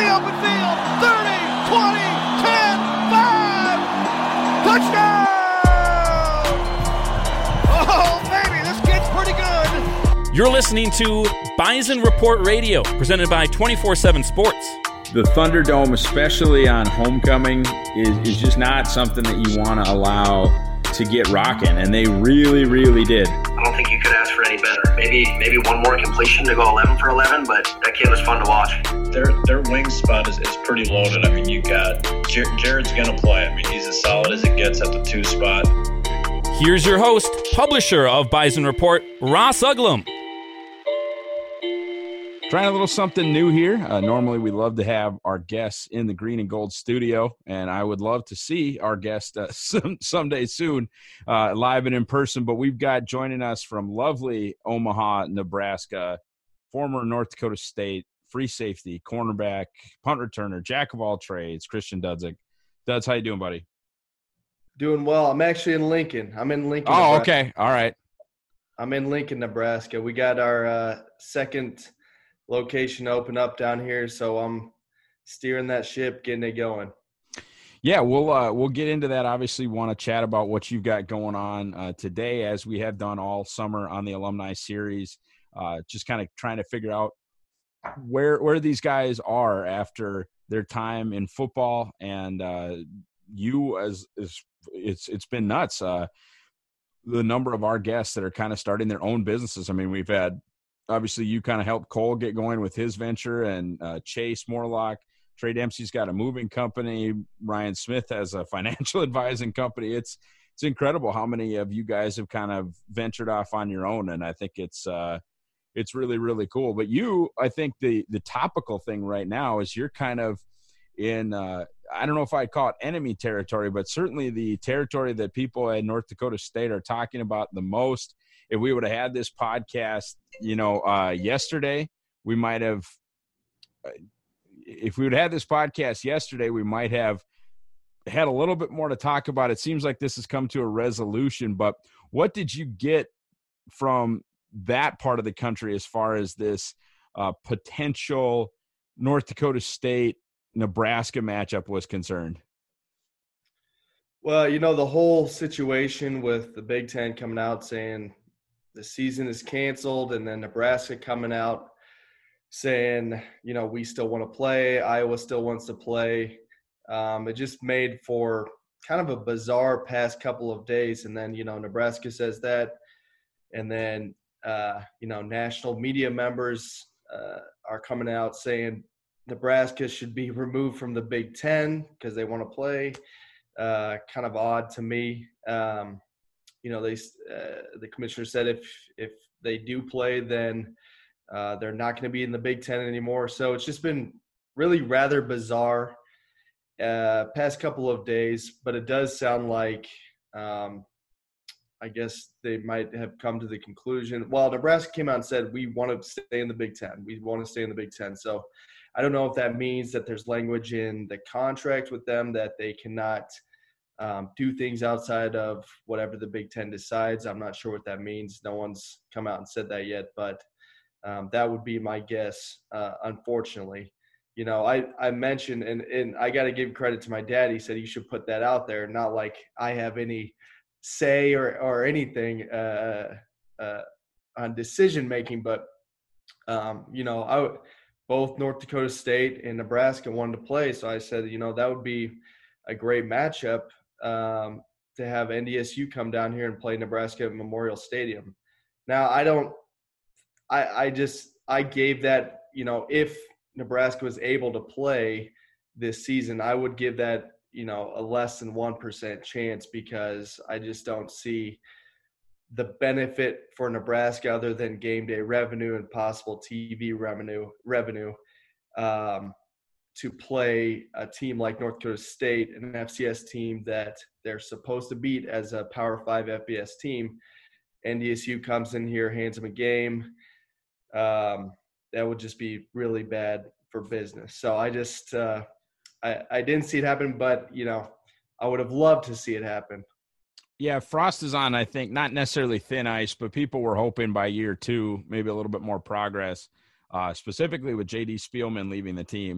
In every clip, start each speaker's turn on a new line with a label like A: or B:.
A: open field. 30, 20, 10, 5. Touchdown! Oh, baby, this kid's pretty good.
B: You're listening to Bison Report Radio, presented by 24/7 Sports.
C: The Thunderdome, especially on homecoming, is just not something that you want to allow to get rocking, and they really, really did.
D: I don't think you could ask for any better. Maybe one more completion to go 11 for 11, but that kid was fun to watch.
E: Their wing spot is pretty loaded. I mean, you got Jared's going to play. I mean, he's as solid as it gets at the 2 spot.
B: Here's your host, publisher of Bison Report, Ross Uglum.
F: Trying a little something new here. Normally, we love to have our guests in the Green and Gold studio, and I would love to see our guest someday soon, live and in person. But we've got joining us from lovely Omaha, Nebraska, former North Dakota State free safety, cornerback, punt returner, jack of all trades, Christian Dudzik. Duds, how you doing, buddy?
G: Doing well. I'm actually in Lincoln. Oh,
F: Nebraska. Okay. All right.
G: I'm in Lincoln, Nebraska. We got our second location open up down here, so I'm steering that ship, getting it going.
F: Yeah, we'll get into that. Obviously, want to chat about what you've got going on today, as we have done all summer on the Alumni Series. Just kind of trying to figure out where these guys are after their time in football, and it's been nuts. The number of our guests that are kind of starting their own businesses. I mean, we've had. Obviously, you kind of helped Cole get going with his venture, and Chase Morlock. Trey Dempsey's got a moving company. Ryan Smith has a financial advising company. It's incredible how many of you guys have kind of ventured off on your own, and I think it's really, really cool. But I think the topical thing right now is you're kind of in I don't know if I'd call it enemy territory, but certainly the territory that people at North Dakota State are talking about the most. If we would have had this podcast, yesterday, we might have – if we would have had this podcast yesterday, we might have had a little bit more to talk about. It seems like this has come to a resolution, but what did you get from that part of the country as far as this potential North Dakota State-Nebraska matchup was concerned?
G: Well, the whole situation with the Big Ten coming out saying – the season is canceled, and then Nebraska coming out saying, we still want to play. Iowa still wants to play. It just made for kind of a bizarre past couple of days. And then, Nebraska says that. And then, national media members are coming out saying Nebraska should be removed from the Big Ten because they want to play. Kind of odd to me. The commissioner said if they do play, then they're not going to be in the Big Ten anymore. So it's just been really rather bizarre past couple of days. But it does sound like I guess they might have come to the conclusion. Well, Nebraska came out and said, we want to stay in the Big Ten. We want to stay in the Big Ten. So I don't know if that means that there's language in the contract with them that they cannot – do things outside of whatever the Big Ten decides. I'm not sure what that means. No one's come out and said that yet, but that would be my guess, unfortunately. I mentioned, and I got to give credit to my dad. He said you should put that out there, not like I have any say or anything on decision-making, but, both North Dakota State and Nebraska wanted to play, so I said, that would be a great matchup to have NDSU come down here and play Nebraska at Memorial Stadium. Now, I gave that, if Nebraska was able to play this season, I would give that, a less than 1% chance because I just don't see the benefit for Nebraska other than game day revenue and possible TV revenue to play a team like North Dakota State, an FCS team that they're supposed to beat as a Power 5 FBS team. NDSU comes in here, hands them a game. That would just be really bad for business. So I just I didn't see it happen, but, I would have loved to see it happen.
F: Yeah, Frost is on, I think, not necessarily thin ice, but people were hoping by year 2, maybe a little bit more progress, specifically with J.D. Spielman leaving the team.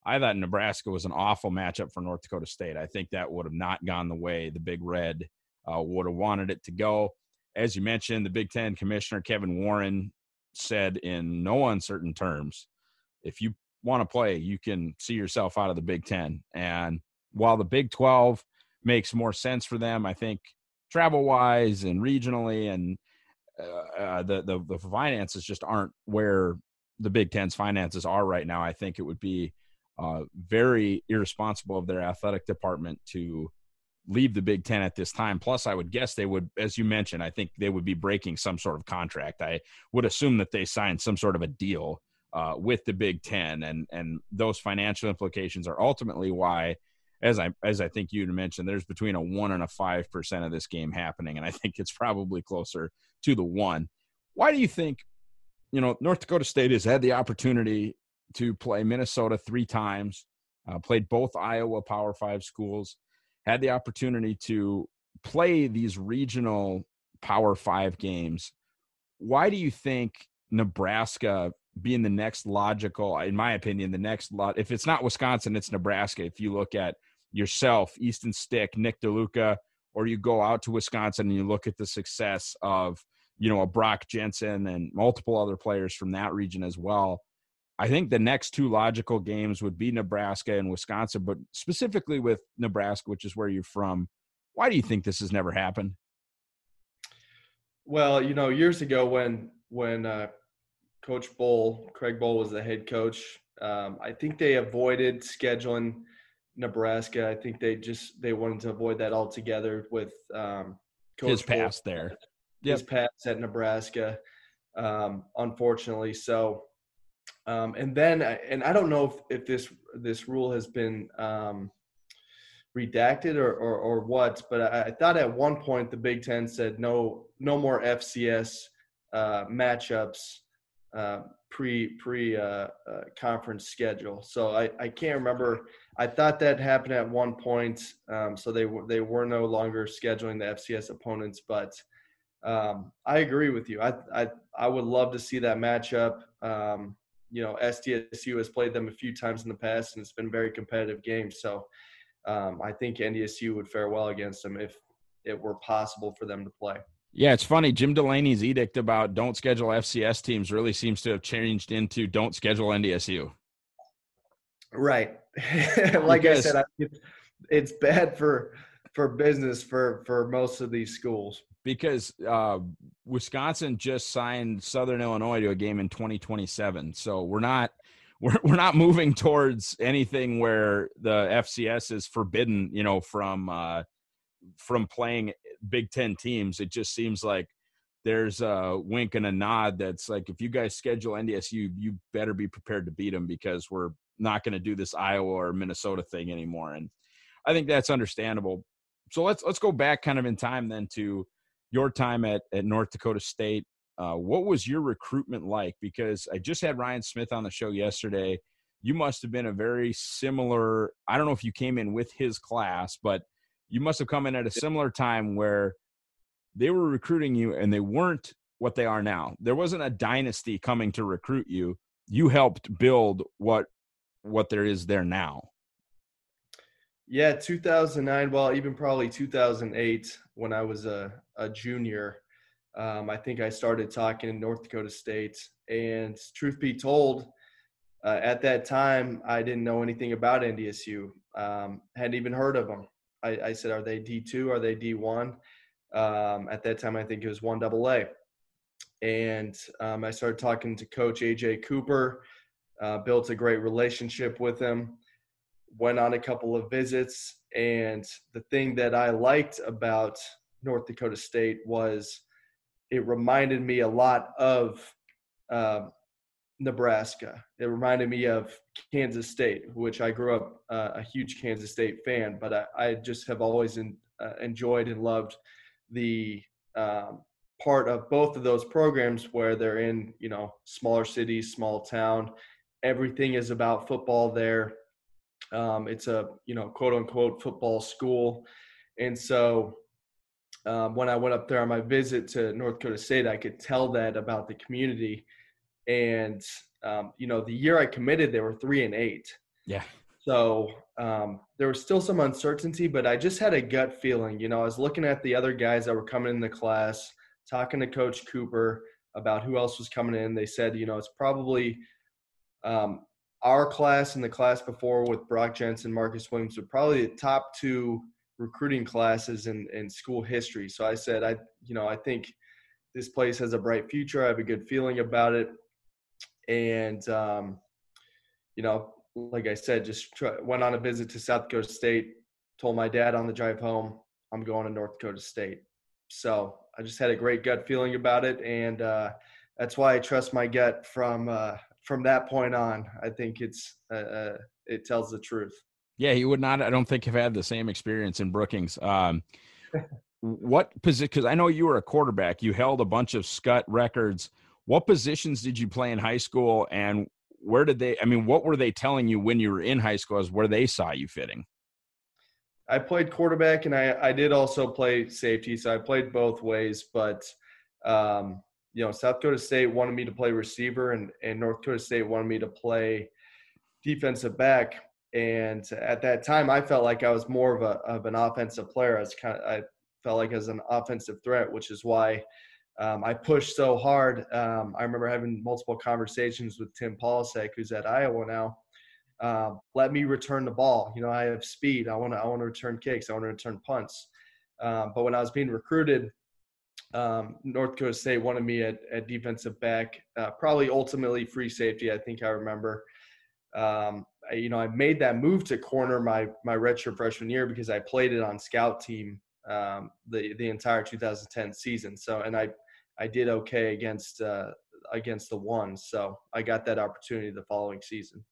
F: I thought Nebraska was an awful matchup for North Dakota State. I think that would have not gone the way the Big Red would have wanted it to go. As you mentioned, the Big Ten commissioner, Kevin Warren, said in no uncertain terms, if you want to play, you can see yourself out of the Big Ten. And while the Big 12 makes more sense for them, I think travel-wise and regionally, and the finances just aren't where the Big Ten's finances are right now. I think it would be very irresponsible of their athletic department to leave the Big Ten at this time. Plus, I would guess they would, as you mentioned, I think they would be breaking some sort of contract. I would assume that they signed some sort of a deal with the Big Ten, and those financial implications are ultimately why, as I think you mentioned, there's between a 1 and a 5% of this game happening, and I think it's probably closer to the 1. Why do you think, North Dakota State has had the opportunity to play Minnesota 3 times, played both Iowa Power 5 schools, had the opportunity to play these regional Power 5 games? Why do you think Nebraska being the next logical, in my opinion, if it's not Wisconsin, it's Nebraska. If you look at yourself, Easton Stick, Nick DeLuca, or you go out to Wisconsin and you look at the success of, a Brock Jensen and multiple other players from that region as well, I think the next 2 logical games would be Nebraska and Wisconsin, but specifically with Nebraska, which is where you're from. Why do you think this has never happened?
G: Well, years ago when Coach Bohl, Craig Bohl, was the head coach, I think they avoided scheduling Nebraska. I think they wanted to avoid that altogether with Coach
F: his past
G: Bohl,
F: there.
G: His past at Nebraska, unfortunately. So, and I don't know if this rule has been redacted or what, but I thought at one point the Big Ten said no more FCS matchups pre conference schedule. So I can't remember. I thought that happened at one point. So they were no longer scheduling the FCS opponents, but I agree with you. I would love to see that matchup. SDSU has played them a few times in the past, and it's been very competitive games. So I think NDSU would fare well against them if it were possible for them to play.
F: Yeah, it's funny. Jim Delaney's edict about don't schedule FCS teams really seems to have changed into don't schedule NDSU.
G: Right. Like I said, it's bad for business for most of these schools.
F: Because Wisconsin just signed Southern Illinois to a game in 2027, so we're not moving towards anything where the FCS is forbidden, from playing Big Ten teams. It just seems like there's a wink and a nod that's like, if you guys schedule NDSU, you better be prepared to beat them, because we're not going to do this Iowa or Minnesota thing anymore. And I think that's understandable. So let's go back kind of in time then to your time at North Dakota State. What was your recruitment like? Because I just had Ryan Smith on the show yesterday. You must have been a very similar – I don't know if you came in with his class, but you must have come in at a similar time where they were recruiting you and they weren't what they are now. There wasn't a dynasty coming to recruit you. You helped build what there is there now.
G: Yeah, 2009, well, even probably 2008 when I was a junior. I think I started talking in North Dakota State. And truth be told, at that time, I didn't know anything about NDSU. Hadn't even heard of them. I said, are they D2? Are they D1? At that time, I think it was 1AA. And I started talking to Coach AJ Cooper, built a great relationship with him, went on a couple of visits. And the thing that I liked about North Dakota State was it reminded me a lot of Nebraska. It reminded me of Kansas State, which I grew up a huge Kansas State fan, but I just have always enjoyed and loved the part of both of those programs where they're in, smaller cities, small town. Everything is about football there. It's a, quote unquote football school. And so when I went up there on my visit to North Dakota State, I could tell that about the community. And, the year I committed, they were 3-8.
F: Yeah.
G: So there was still some uncertainty, but I just had a gut feeling. You know, I was looking at the other guys that were coming in the class, talking to Coach Cooper about who else was coming in. They said, you know, it's probably our class and the class before with Brock Jensen, Marcus Williams were probably the top two recruiting classes in school history. So I said, I think this place has a bright future. I have a good feeling about it. And, you know, like I said, went on a visit to South Dakota State, told my dad on the drive home, I'm going to North Dakota State. So I just had a great gut feeling about it. And that's why I trust my gut from that point on. I think it tells the truth.
F: Yeah, he would not, I don't think, have had the same experience in Brookings. What position, because I know you were a quarterback, you held a bunch of SCUT records. What positions did you play in high school, and what were they telling you when you were in high school as where they saw you fitting?
G: I played quarterback, and I did also play safety, so I played both ways. But, you know, South Dakota State wanted me to play receiver, and North Dakota State wanted me to play defensive back. And at that time, I felt like I was more of an offensive player. I felt like I was an offensive threat, which is why I pushed so hard. I remember having multiple conversations with Tim Polasek, who's at Iowa now. Let me return the ball. You know, I have speed. I want to return kicks. I want to return punts. But when I was being recruited, North Dakota State wanted me at defensive back, probably ultimately free safety. I think I remember. You know, I made that move to corner my redshirt freshman year because I played it on scout team the entire 2010 season. So, and I did okay against the ones. So I got that opportunity the following season.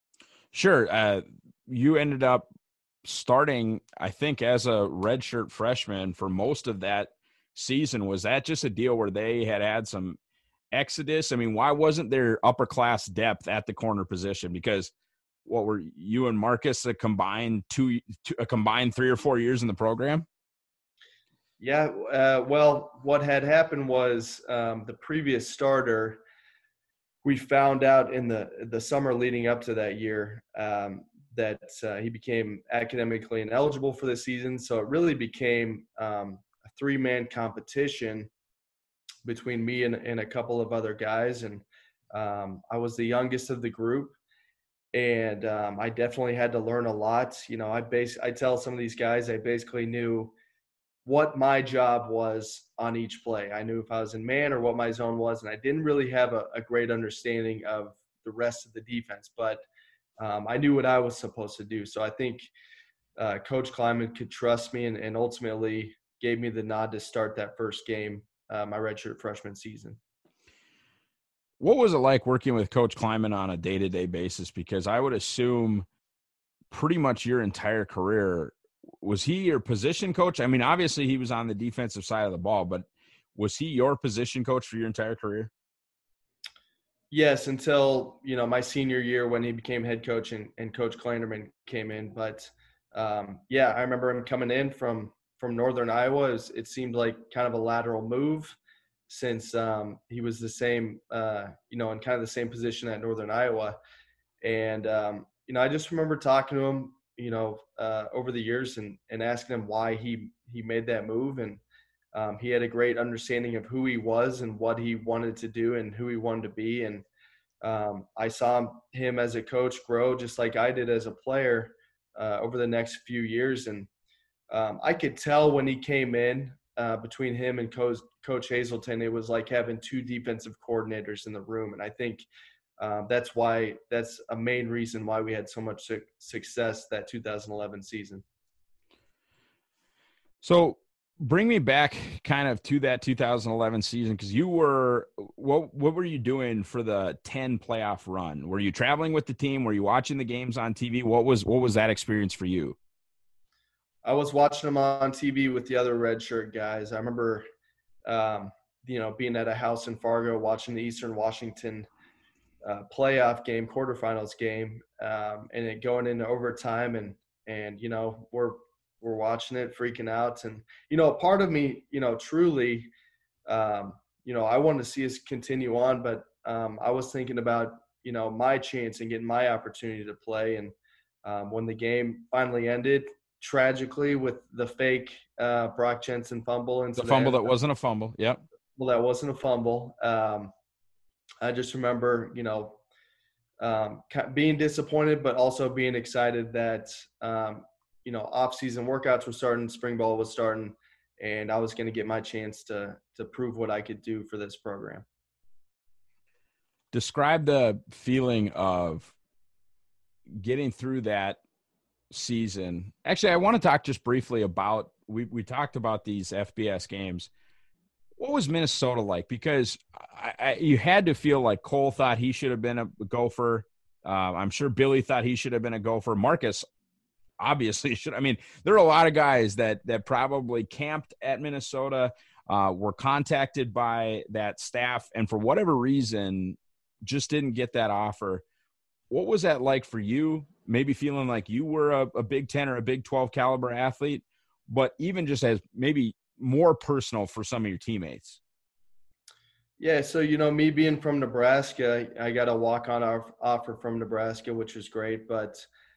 F: Sure. You ended up starting, I think, as a redshirt freshman for most of that season. Was that just a deal where they had some exodus? I mean, why wasn't there upper class depth at the corner position? Because what were you and Marcus a combined 3 or 4 years in the program?
G: Yeah. Well, what had happened was the previous starter, we found out in the summer leading up to that year that he became academically ineligible for the season. So it really became a 3-man competition between me and a couple of other guys. And I was the youngest of the group. And I definitely had to learn a lot. You know, I tell some of these guys I basically knew what my job was on each play. I knew if I was in man or what my zone was, and I didn't really have a great understanding of the rest of the defense. But I knew what I was supposed to do. So I think Coach Kleiman could trust me and ultimately gave me the nod to start that first game, my redshirt freshman season.
F: What was it like working with Coach Kleiman on a day-to-day basis? Because I would assume pretty much your entire career, was he your position coach? I mean, obviously he was on the defensive side of the ball, but was he your position coach for your entire career?
G: Yes, until, you know, my senior year when he became head coach and Coach Kleinerman came in. But, yeah, I remember him coming in from Northern Iowa. It seemed like kind of a lateral move, since he was the same, you know, in kind of the same position at Northern Iowa. And, you know, I just remember talking to him, you know, over the years and asking him why he made that move. And he had a great understanding of who he was and what he wanted to do and who he wanted to be. And I saw him as a coach grow just like I did as a player over the next few years. And I could tell when he came in, between him and Coach Hazelton, it was like having 2 defensive coordinators in the room. And I think that's a main reason why we had so much success that 2011 season.
F: So bring me back kind of to that 2011 season, because you were what were you doing for the 10 playoff run? Were you traveling with the team? Were you watching the games on TV? What was that experience for you?
G: I was watching them on TV with the other redshirt guys. I remember, you know, being at a house in Fargo watching the Eastern Washington playoff game, quarterfinals game, and it going into overtime, and you know, we're watching it, freaking out, and you know, a part of me, you know, truly, you know, I wanted to see us continue on, but I was thinking about, you know, my chance and getting my opportunity to play, and When the game finally ended, tragically, with the fake Brock Jensen fumble incident.
F: The fumble that wasn't a fumble. Yep.
G: Well, that wasn't a fumble. I just remember, being disappointed, but also being excited that, off-season workouts were starting, spring ball was starting, and I was going to get my chance to prove what I could do for this program.
F: Describe the feeling of getting through that season. Actually, I want to talk just briefly about, we talked about these FBS games. What was Minnesota like? Because you had to feel like Cole thought he should have been a Gopher. I'm sure Billy thought he should have been a Gopher. Marcus obviously should. I mean, there are a lot of guys that probably camped at Minnesota, were contacted by that staff, and for whatever reason just didn't get that offer. What was that like for you? Maybe feeling like you were a Big 10 or a Big 12 caliber athlete, but even just as maybe more personal for some of your teammates.
G: Yeah, so, me being from Nebraska, I got a walk-on offer from Nebraska, which was great. But,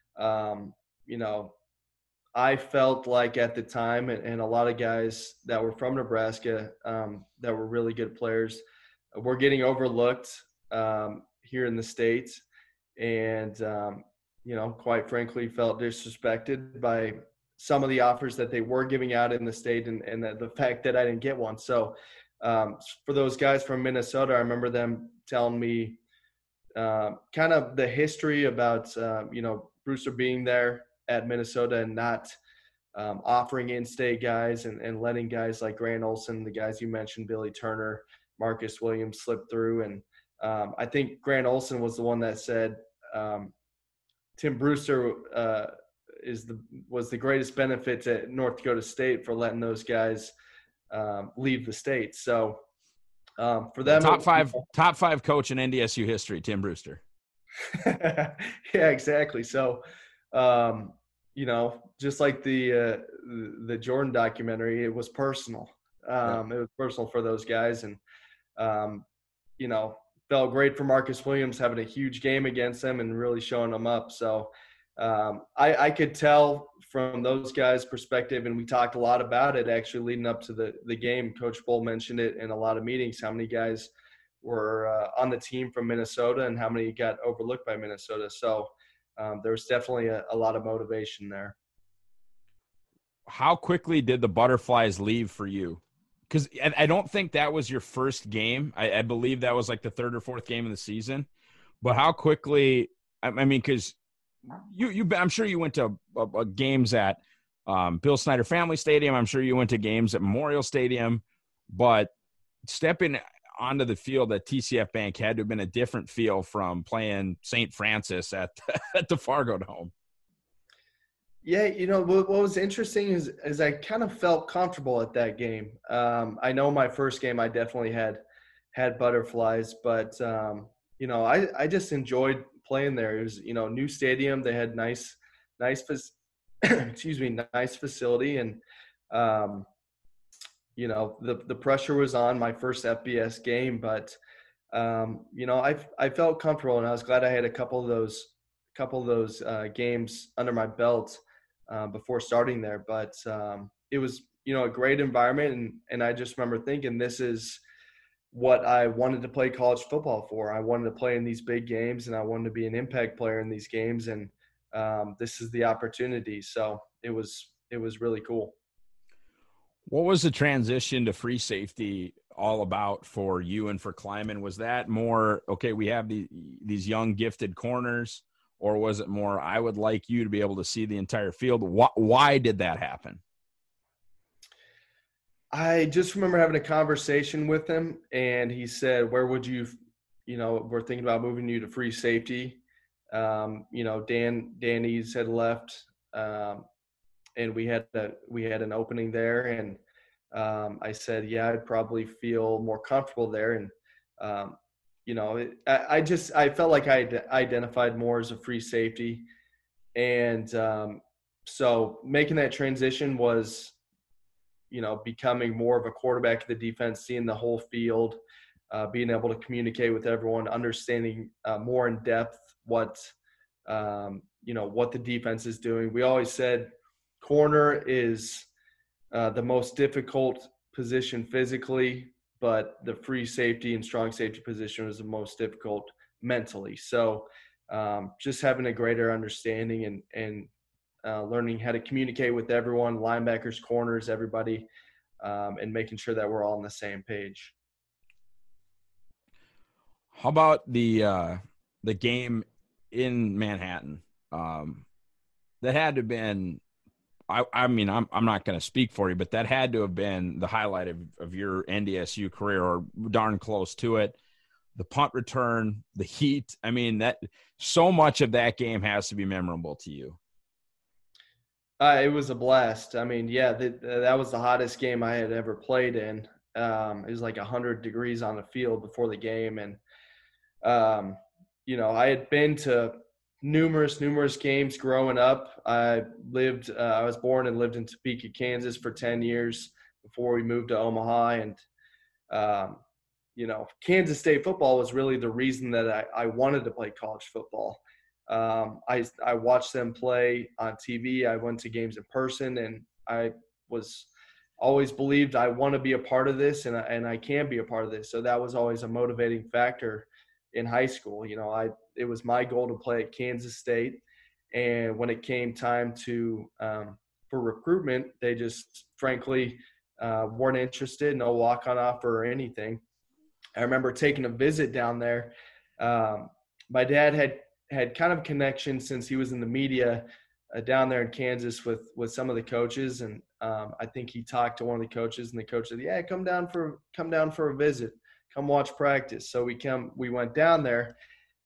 G: I felt like at the time, and a lot of guys that were from Nebraska that were really good players were getting overlooked here in the States. And, quite frankly, felt disrespected by some of the offers that they were giving out in the state, and the fact that I didn't get one. So for those guys from Minnesota, I remember them telling me kind of the history about, Brewster being there at Minnesota and not offering in-state guys and letting guys like Grant Olson, the guys you mentioned, Billy Turner, Marcus Williams, slip through. And I think Grant Olson was the one that said Tim Brewster was the greatest benefit to North Dakota State for letting those guys leave the state. So for them,
F: top five coach in NDSU history, Tim Brewster.
G: Yeah, exactly. So, just like the Jordan documentary, it was personal. It was personal for those guys, and felt great for Marcus Williams having a huge game against them and really showing them up. So I could tell from those guys' perspective, and we talked a lot about it actually leading up to the game. Coach Bull mentioned it in a lot of meetings, how many guys were on the team from Minnesota and how many got overlooked by Minnesota. So there was definitely a lot of motivation there.
F: How quickly did the Butterflies leave for you? Because I don't think that was your first game. I believe that was like the third or fourth game of the season. But how quickly – I mean, because I'm sure you went to games at Bill Snyder Family Stadium. I'm sure you went to games at Memorial Stadium. But stepping onto the field at TCF Bank had to have been a different feel from playing St. Francis at the Fargo Dome.
G: Yeah, what was interesting is I kind of felt comfortable at that game. I know my first game I definitely had butterflies, but I just enjoyed playing there. It was new stadium. They had nice nice facility, and the pressure was on my first FBS game, but I felt comfortable, and I was glad I had a couple of those games under my belt before starting there. But it was a great environment, and I just remember thinking, this is what I wanted to play college football for. I wanted to play in these big games, and I wanted to be an impact player in these games, and this is the opportunity. So it was really cool.
F: What was the transition to free safety all about for you and for Kleiman? Was that more, okay, we have these young gifted corners, or was it more, I would like you to be able to see the entire field? Why did that happen?
G: I just remember having a conversation with him, and he said, where would you, we're thinking about moving you to free safety. Dan Eads had left, and we had an opening there, and I said, yeah, I'd probably feel more comfortable there. And I felt like I identified more as a free safety, and so making that transition was, becoming more of a quarterback of the defense, seeing the whole field, being able to communicate with everyone, understanding more in depth what what the defense is doing. We always said corner is the most difficult position physically, but the free safety and strong safety position is the most difficult mentally. So just having a greater understanding and learning how to communicate with everyone, linebackers, corners, everybody, and making sure that we're all on the same page.
F: How about the game in Manhattan? That had to have been, I mean, I'm not going to speak for you, but that had to have been the highlight of your NDSU career, or darn close to it. The punt return, the heat. I mean, that so much of that game has to be memorable to you.
G: It was a blast. I mean, yeah, that was the hottest game I had ever played in. It was like 100 degrees on the field before the game. And, I had been to numerous games growing up. I was born and lived in Topeka, Kansas for 10 years before we moved to Omaha. And, Kansas State football was really the reason that I wanted to play college football. I watched them play on TV. I went to games in person, and I was always believed I want to be a part of this, and I can be a part of this. So that was always a motivating factor in high school. It was my goal to play at Kansas State, and when it came time to for recruitment, they just frankly weren't interested. No walk-on offer or anything. I remember taking a visit down there. My dad had kind of connection since he was in the media down there in Kansas with some of the coaches. And I think he talked to one of the coaches, and the coach said, yeah, come down for a visit, come watch practice. So we went down there.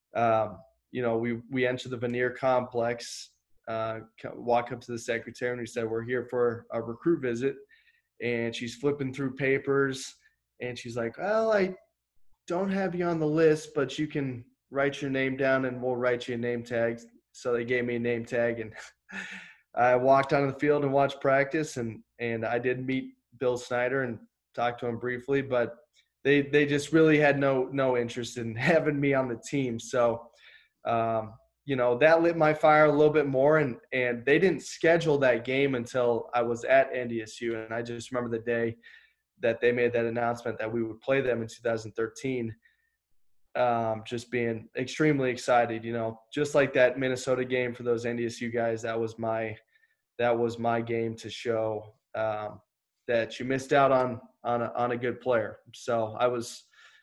G: We entered the Veneer complex, walk up to the secretary, and we said, we're here for a recruit visit. And she's flipping through papers, and she's like, well, I don't have you on the list, but you can write your name down and we'll write you a name tag. So they gave me a name tag, and I walked onto the field and watched practice, and I did meet Bill Snyder and talked to him briefly, but they just really had no interest in having me on the team. So, that lit my fire a little bit more, and they didn't schedule that game until I was at NDSU. And I just remember the day that they made that announcement that we would play them in 2013. Just being extremely excited, just like that Minnesota game for those NDSU guys. That was my game to show that you missed out on a good player. So I was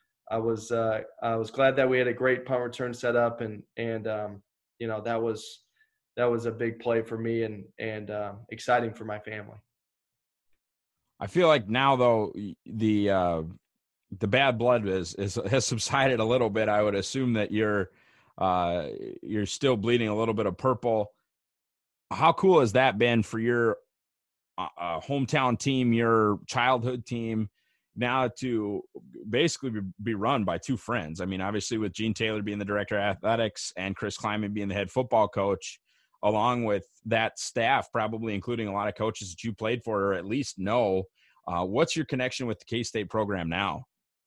G: glad that we had a great punt return set up, and that was a big play for me and exciting for my family.
F: I feel like now, though, the bad blood has subsided a little bit. I would assume that you're still bleeding a little bit of purple. How cool has that been for your hometown team, your childhood team, now to basically be run by two friends? I mean, obviously with Gene Taylor being the director of athletics and Chris Klieman being the head football coach, along with that staff, probably including a lot of coaches that you played for or at least know. What's your connection with the K-State program now?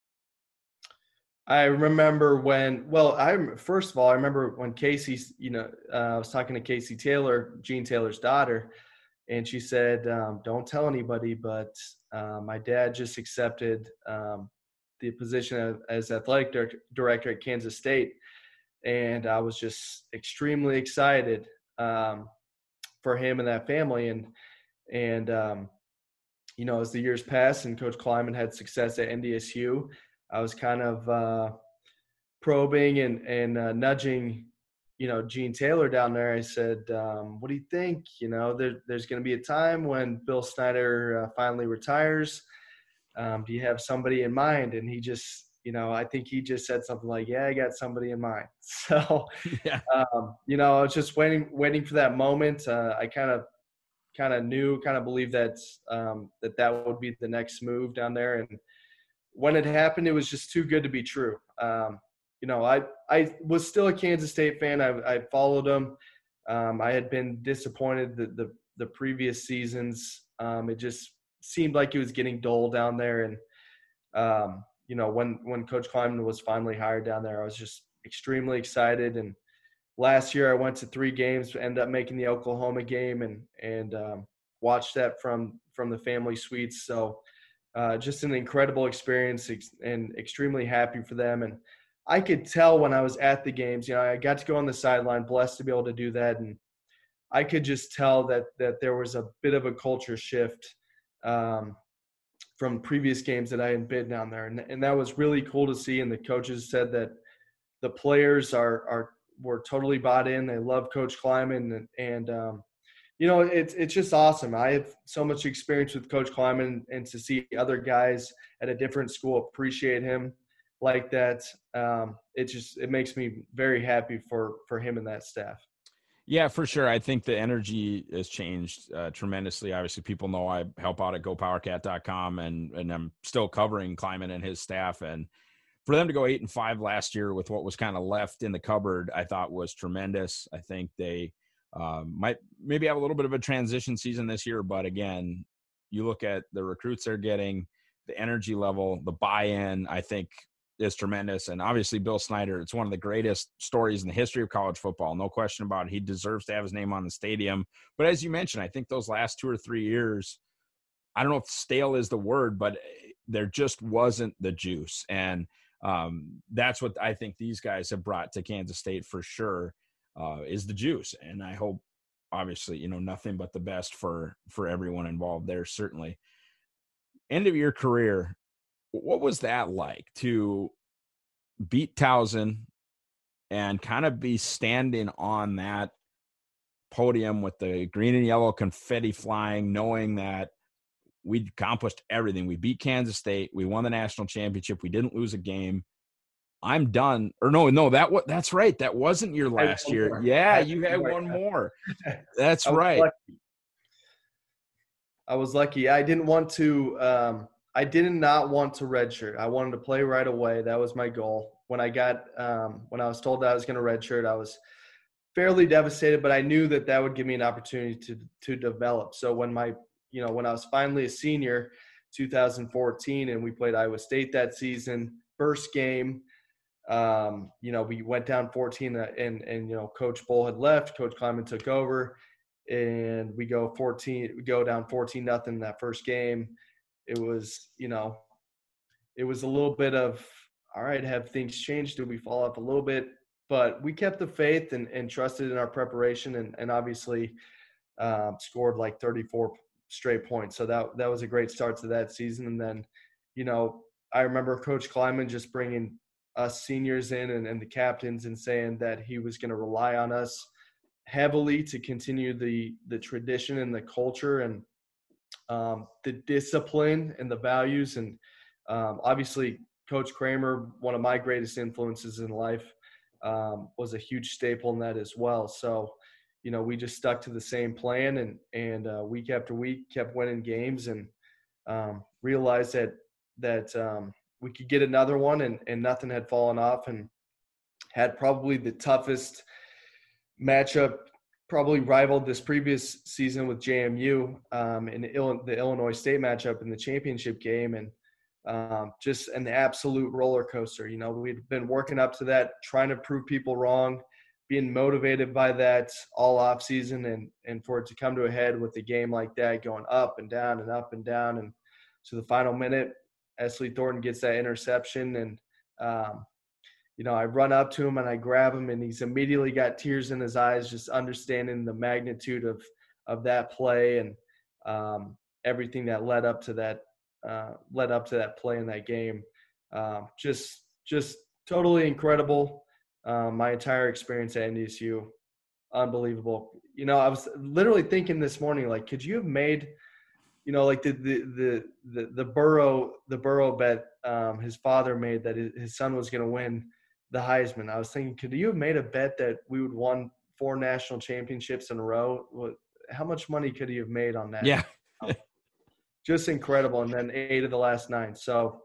G: I remember first of all, I remember when Casey, I was talking to Casey Taylor, Gene Taylor's daughter, and she said, don't tell anybody, but my dad just accepted the position as athletic director at Kansas State. And I was just extremely excited for him and that family. And as the years passed and Coach Klieman had success at NDSU, I was kind of probing and nudging, Gene Taylor down there. I said, what do you think? There's going to be a time when Bill Snyder finally retires. Do you have somebody in mind? And he just, I think he just said something like, yeah, I got somebody in mind. So,
F: yeah.
G: I was just waiting for that moment. I kind of believed that that would be the next move down there. And when it happened, it was just too good to be true. I was still a Kansas State fan. I followed them. I had been disappointed the previous seasons. It just seemed like it was getting dull down there. And, when Coach Klieman was finally hired down there, I was just extremely excited. And last year I went to 3 games, ended up making the Oklahoma game, and watched that from the family suites. So just an incredible experience, and extremely happy for them. And I could tell when I was at the games, I got to go on the sideline, blessed to be able to do that. And I could just tell that there was a bit of a culture shift from previous games that I had been down there. And that was really cool to see. And the coaches said that the players were totally bought in. They love Coach Kleiman, and it's just awesome. I have so much experience with Coach Kleiman, and to see other guys at a different school appreciate him like that, it makes me very happy for him and that staff.
F: Yeah, for sure. I think the energy has changed tremendously. Obviously, people know I help out at GoPowerCat.com, and I'm still covering Kleiman and his staff. And for them to go 8-5 last year with what was kind of left in the cupboard, I thought was tremendous. I think they might maybe have a little bit of a transition season this year, but again, you look at the recruits they're getting, the energy level, the buy-in, I think is tremendous. And obviously Bill Snyder, it's one of the greatest stories in the history of college football. No question about it. He deserves to have his name on the stadium. But as you mentioned, I think those last 2 or 3 years, I don't know if stale is the word, but there just wasn't the juice. And that's what I think these guys have brought to Kansas State for sure, is the juice. And I hope, obviously, nothing but the best for everyone involved there, certainly. End of your career, what was that like to beat Towson and kind of be standing on that podium with the green and yellow confetti flying, knowing that we'd accomplished everything? We beat Kansas State. We won the national championship. We didn't lose a game. I'm done. Or no, that's right. That wasn't your last year. Yeah, you had one more. That's right.
G: I was lucky. I didn't want to I did not want to redshirt. I wanted to play right away. That was my goal. When I was told that I was going to redshirt, I was fairly devastated, but I knew that would give me an opportunity to develop. So when I was finally a senior, 2014, and we played Iowa State that season, first game, we went down 14, and Coach Bull had left, Coach Kleiman took over, and we go down 14-0 that first game. It was, it was a little bit of, all right, have things changed? Did we fall off a little bit? But we kept the faith and trusted in our preparation, and obviously scored like 34 straight points. So that was a great start to that season. And then, I remember Coach Kleiman just bringing us seniors in and the captains and saying that he was going to rely on us heavily to continue the tradition and the culture and the discipline and the values. And obviously Coach Kramer, one of my greatest influences in life, was a huge staple in that as well. So, we just stuck to the same plan and week after week kept winning games, and realized that we could get another one, and nothing had fallen off, and had probably the toughest matchup, probably rivaled this previous season with JMU in the Illinois State matchup in the championship game, and just an absolute roller coaster. We'd been working up to that, trying to prove people wrong, being motivated by that all off season, and for it to come to a head with a game like that, going up and down and up and down, and to the final minute, Esley Thornton gets that interception, and I run up to him and I grab him, and he's immediately got tears in his eyes, just understanding the magnitude of that play and everything that led up to that play in that game. Just totally incredible. My entire experience at NDSU, unbelievable. I was literally thinking this morning, like, could you have made, like the Burrow bet his father made that his son was going to win the Heisman. I was thinking, could you have made a bet that we would won 4 national championships in a row? How much money could he have made on that?
F: Yeah.
G: Just incredible. And then 8 of the last 9. So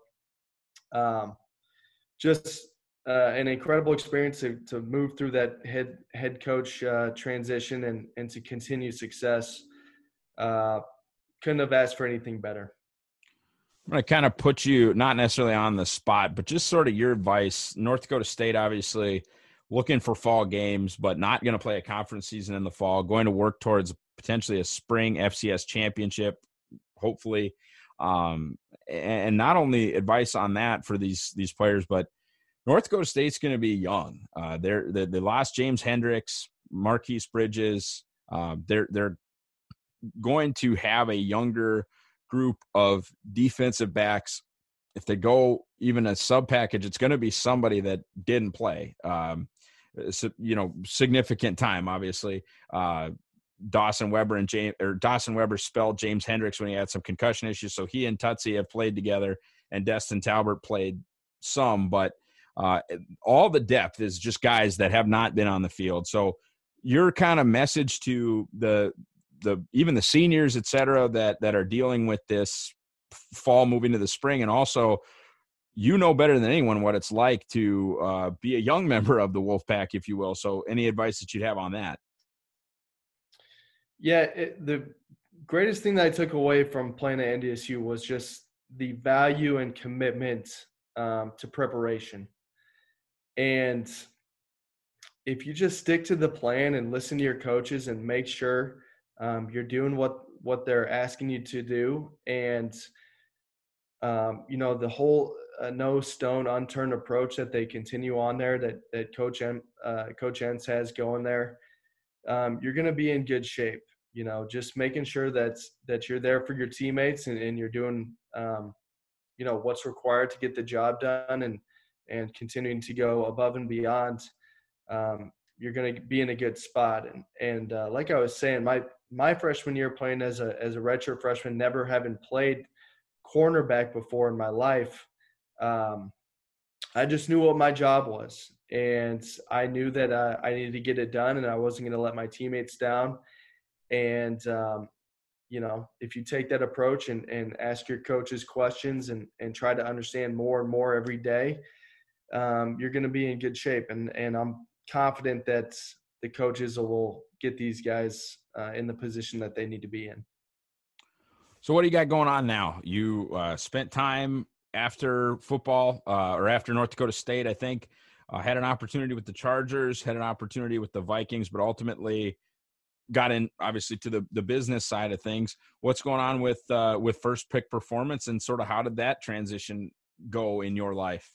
G: just an incredible experience to move through that head coach transition and to continue success. Couldn't have asked for anything better.
F: I'm going to kind of put you not necessarily on the spot, but just sort of your advice. North Dakota State obviously looking for fall games, but not going to play a conference season in the fall, going to work towards potentially a spring FCS championship, hopefully. And not only advice on that for these players, but North Dakota State's going to be young. They lost James Hendricks, Marquise Bridges. They're going to have a younger group of defensive backs. If they go even a sub package, it's going to be somebody that didn't play. Significant time, obviously. Dawson Weber spelled James Hendricks when he had some concussion issues. So he and Tutsi have played together, and Destin Talbert played some, but all the depth is just guys that have not been on the field. So your kind of message to even the seniors, et cetera, that are dealing with this fall moving to the spring, and also, better than anyone what it's like to be a young member of the Wolfpack, if you will. So any advice that you'd have on that?
G: Yeah, the greatest thing that I took away from playing at NDSU was just the value and commitment to preparation. And if you just stick to the plan and listen to your coaches and make sure you're doing what they're asking you to do, and the whole no stone unturned approach that they continue on there, that Coach Entz has going there, you're going to be in good shape. Just making sure that you're there for your teammates and you're doing what's required to get the job done, and continuing to go above and beyond. You're going to be in a good spot. And like I was saying, my freshman year playing as a redshirt freshman, never having played cornerback before in my life, I just knew what my job was, and I knew that I needed to get it done, and I wasn't going to let my teammates down. And if you take that approach and ask your coaches questions and try to understand more and more every day, you're going to be in good shape. And I'm confident that the coaches will get these guys in the position that they need to be in.
F: So what do you got going on now? You spent time after football or after North Dakota State, I think, had an opportunity with the Chargers, had an opportunity with the Vikings, but ultimately got in, obviously, to the business side of things. What's going on with First Pick Performance, and sort of how did that transition go in your life?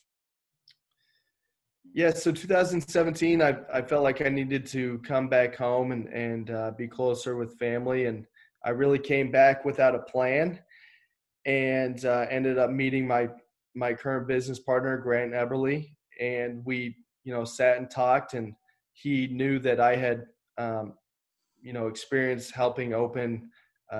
G: Yeah, so 2017, I felt like I needed to come back home and be closer with family, and I really came back without a plan, and ended up meeting my current business partner, Grant Eberly, and we sat and talked, and he knew that I had experience helping open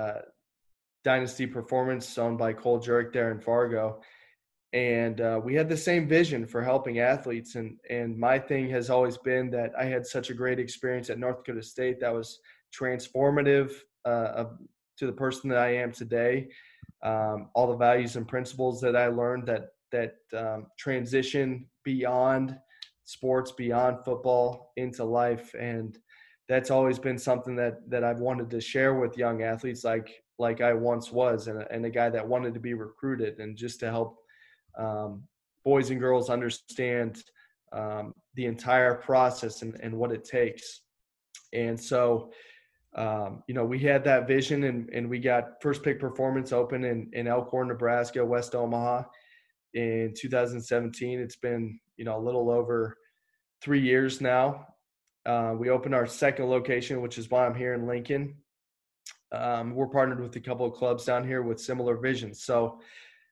G: Dynasty Performance owned by Cole Jurek there in Fargo. And we had the same vision for helping athletes. And my thing has always been that I had such a great experience at North Dakota State that was transformative to the person that I am today. All the values and principles that I learned that transition beyond sports, beyond football into life. And that's always been something that I've wanted to share with young athletes like I once was, and a guy that wanted to be recruited, and just to help boys and girls understand the entire process and what it takes. And so, we had that vision, and we got First Pick Performance open in Elkhorn, Nebraska, West Omaha in 2017. It's been, a little over 3 years now. We opened our second location, which is why I'm here in Lincoln. We're partnered with a couple of clubs down here with similar visions. So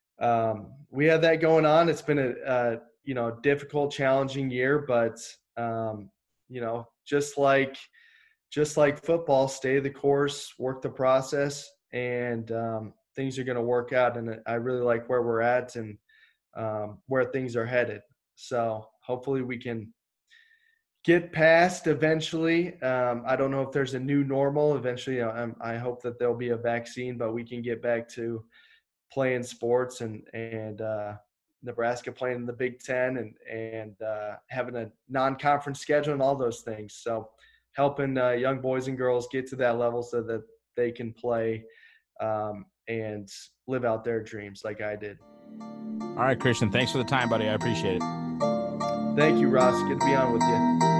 G: we had that going on. It's been a difficult, challenging year, but just like football, stay the course, work the process, and things are going to work out. And I really like where we're at and where things are headed. So hopefully we can get past eventually. I don't know if there's a new normal eventually. I hope that there'll be a vaccine, but we can get back to playing sports and Nebraska playing in the Big Ten and having a non-conference schedule and all those things. So helping young boys and girls get to that level so that they can play and live out their dreams like I did.
F: All right, Christian, thanks for the time, buddy. I appreciate it.
G: Thank you, Ross. Good to be on with you.